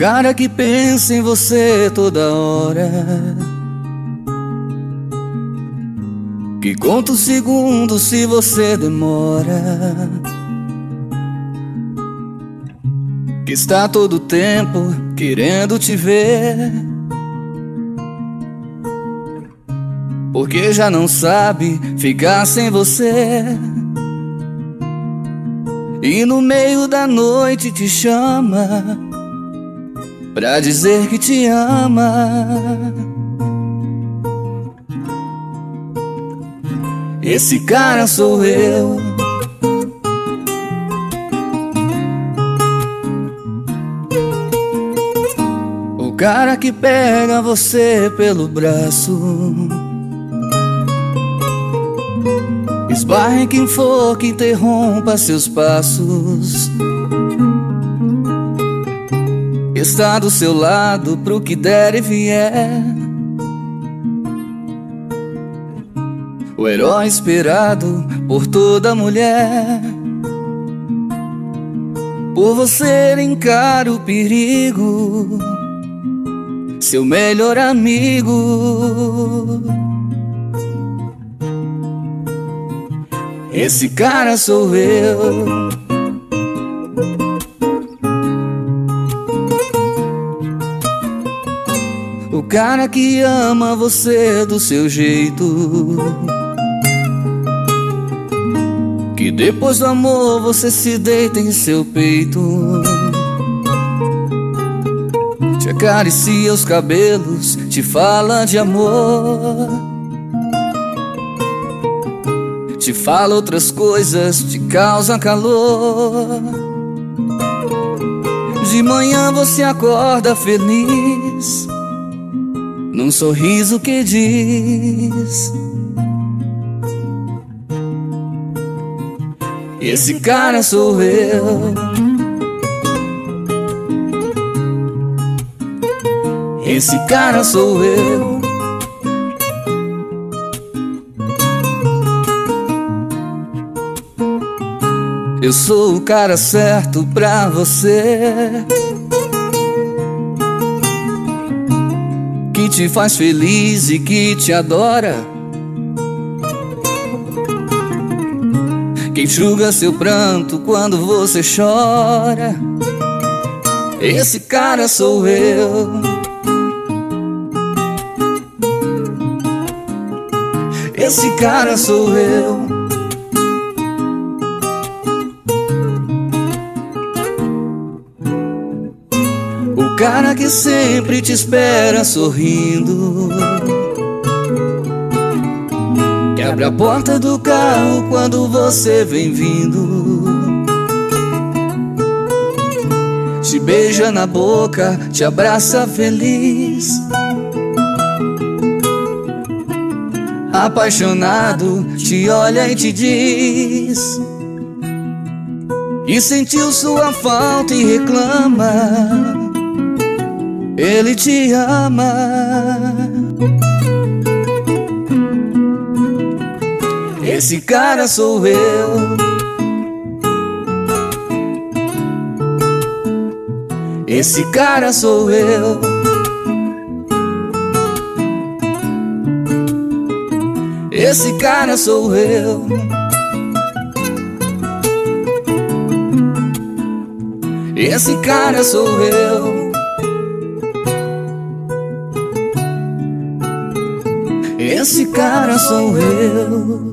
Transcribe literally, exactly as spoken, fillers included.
cara que pensa em você toda hora, que conta os segundos se você demora, que está todo tempo querendo te ver, porque já não sabe ficar sem você. E no meio da noite te chama pra dizer que te ama. Esse cara sou eu. O cara que pega você pelo braço, esbarra em quem for que interrompa seus passos, está do seu lado pro que der e vier, o herói esperado por toda mulher. Por você encara o perigo, seu melhor amigo. Esse cara sou eu. O cara que ama você do seu jeito, que depois do amor você se deita em seu peito, te acaricia os cabelos, te fala de amor, te fala outras coisas, te causa calor. De manhã você acorda feliz, num sorriso que diz: esse cara sou eu. Esse cara sou eu. Eu sou o cara certo pra você, que te faz feliz e que te adora, que enxuga seu pranto quando você chora. Esse cara sou eu. Esse cara sou eu. O cara que sempre te espera sorrindo, que abre a porta do carro quando você vem vindo, te beija na boca, te abraça feliz, apaixonado, te olha e te diz que sentiu sua falta e reclama. Ele te ama. Esse cara sou eu. Esse cara sou eu. Esse cara sou eu. Esse cara sou eu. Esse cara sou eu.